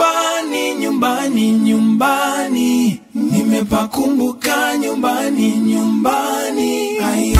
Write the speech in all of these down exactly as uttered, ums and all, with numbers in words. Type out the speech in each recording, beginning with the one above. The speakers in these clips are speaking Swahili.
Nyumbani, nyumbani, nyumbani, nimepakumbuka nyumbani, nyumbani. Aye.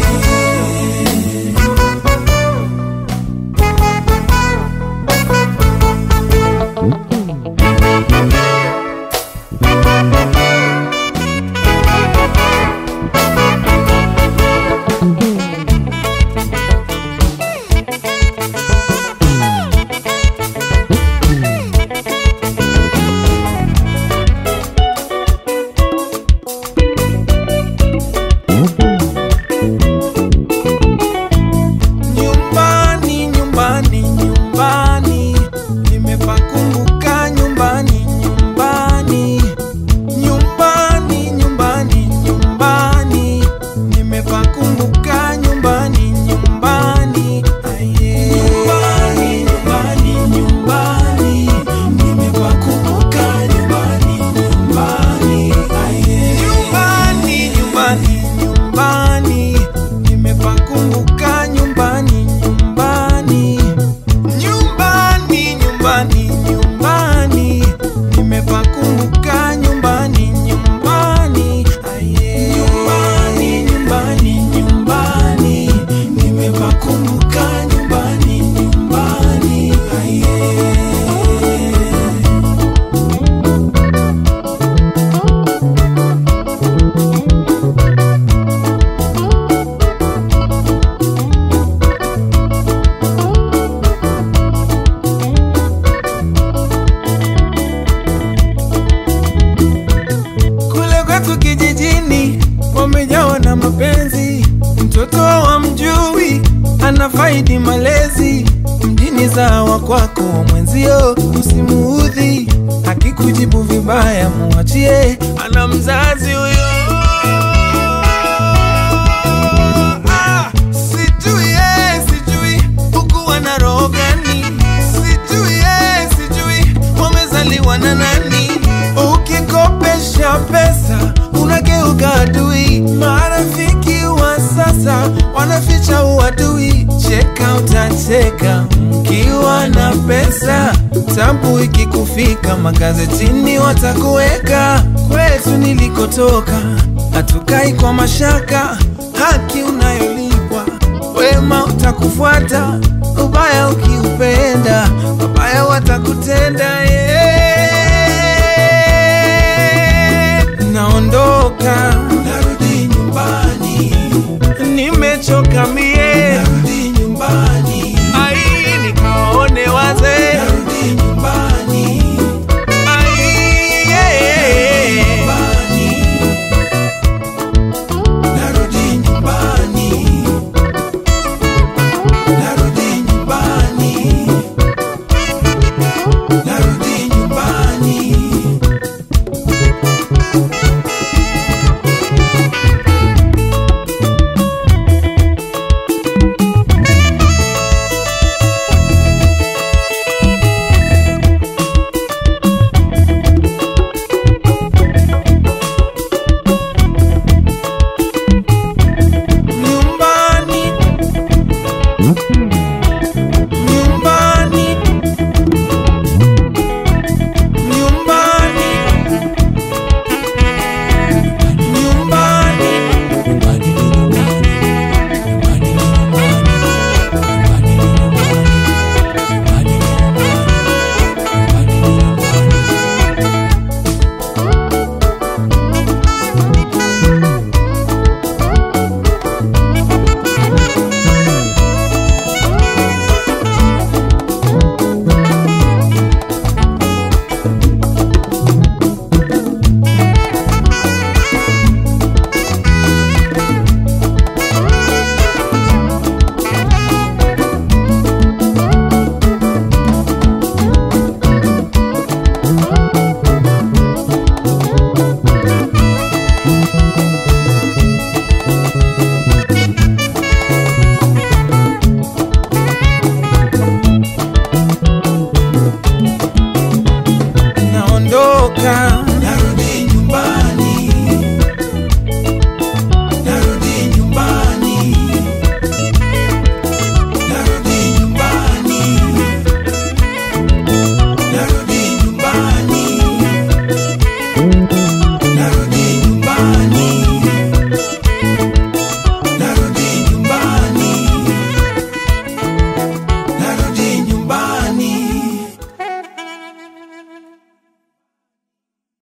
Mtoto wa mjui anafaidi malezi, mjini zawa kwako mwenzio usimuudhi, akikujibu vibaya muachie, ana mzazi huyo. Ah, sijui eh, sijui huku wana roho gani, sijui eh, sijui wamezaliwa na nani. Ukikopesha pesa unageuka adui, marafiki wa sasa wanaficha uadui. Cheka utacheka mkiwa na pesa, tabu ikikufika magazetini watakuweka. Kwetu nilikotoka hatukai kwa mashaka, haki unayolipwa wema utakufuata, ubaya ukiupenda wabaya watakutenda. Yeah. Naondoka narudi nyumbani, nimechoka mie.